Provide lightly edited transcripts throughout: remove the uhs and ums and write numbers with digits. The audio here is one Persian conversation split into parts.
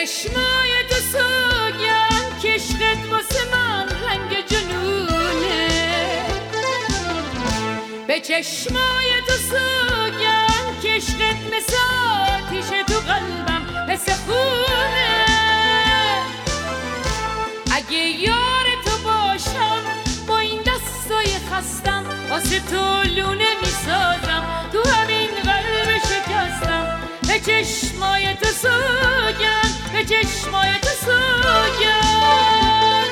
چشمای تو سوگن که عشقت واسه من رنگ جنونه، به چشمای تو سوگن که عشقت مثل آتیش تو قلبم مثل خونه. اگه یار تو باشم با این دستای خستم واسه تو لونه میسازم، تو همین قلب شکستم. به چشمای تو سوگن، به چشمای تو سوگن.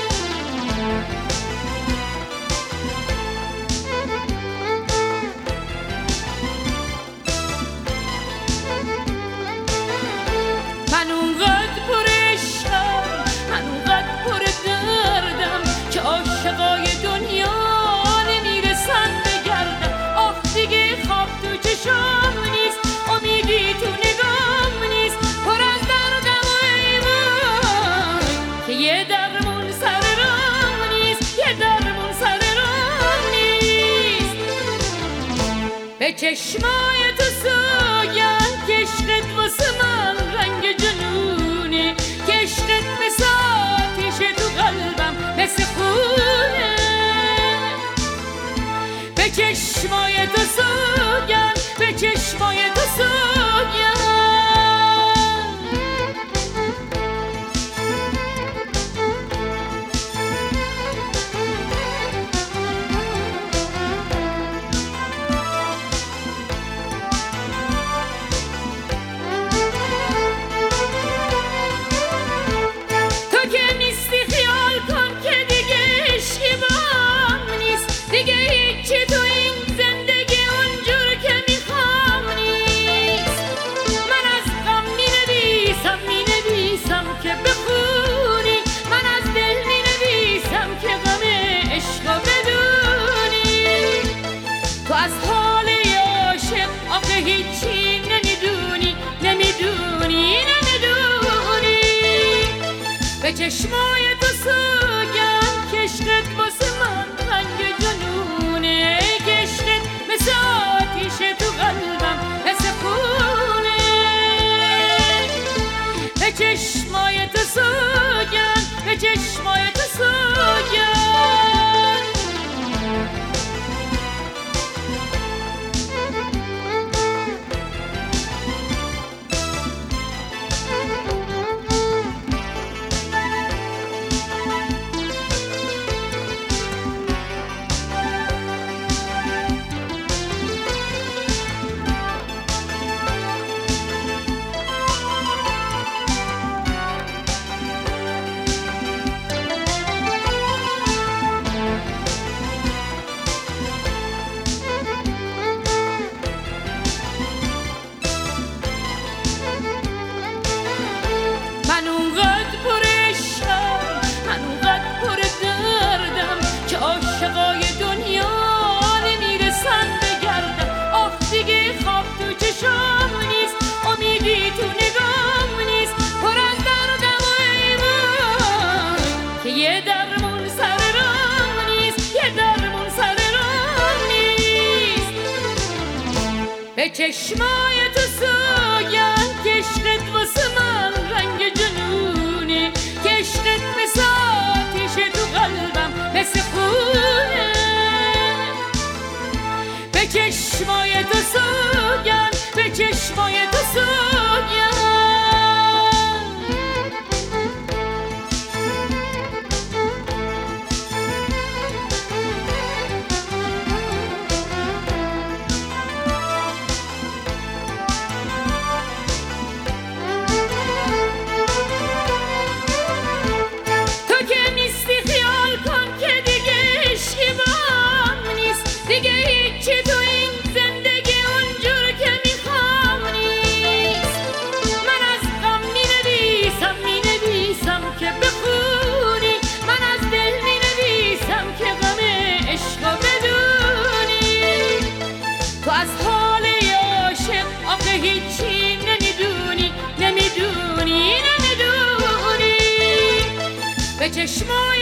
من اونقدر پر عشقم، من اونقدر پر دردم که عاشقای دنیا نمیرسن بگردم. آخ دیگه خواب تو چشام نیست، امیدی تو نگام نیست، پر از دردم و ایوان که یه درمون سر راه نیست، یه درمون سر راه نیست. به چشمای تو سوگن که عشقت واسه من رنگ جنونه، که عشقت مثل آتیش تو قلبم مثل خونه. به چشمای تو سوگن، به چشمای تو سوگن. تو که نیستی خیال کن که دیگه عشقی بام نیست، دیگه هیچی تو این زندگی اونجور که میخوام نیست. من از غم مینویسم، مینویسم که بخونی، من از دل مینویسم که غم عشقو بدونی. تو از حال عاشق آخه هیچی نمیدونی، نمیدونی، نمیدونی. به چشمای تو سوگن که عشقت واسه من رنگ جنونه، که عشقت مثل آتیش تو قلبم مثل خونه. به چشمای تو سوگن، به چشمای تو سوگن. من اونقدر پر عشقم، من اونقدر پر دردم که عاشقای دنیا نمیرسن بگردم. آخ دیگه خواب تو چشام نیست، امیدی تو نگام نیست، پر از دردم و ایوان که یه درمون سر راه نیست، یه درمون سر راه نیست. به چشمای تو سوگن که عشقت واسه من رنگ جنونه، که عشقت مثل آتیش تو قلبم مثل خونه. به چشمای تو سوگن، به چشمای تو سوگن. تو که نیستی خیال کن که دیگه عشقی بام نیست، دیگه هیچی تو این زندگی اونجور که میخوام نیست. من از غم مینویسم، مینویسم که بخونی، من از دل مینویسم که غم عشقو بدونی. تو از حال عاشق آخه هیچی نمیدونی، نمیدونی، نمیدونی. به چشمای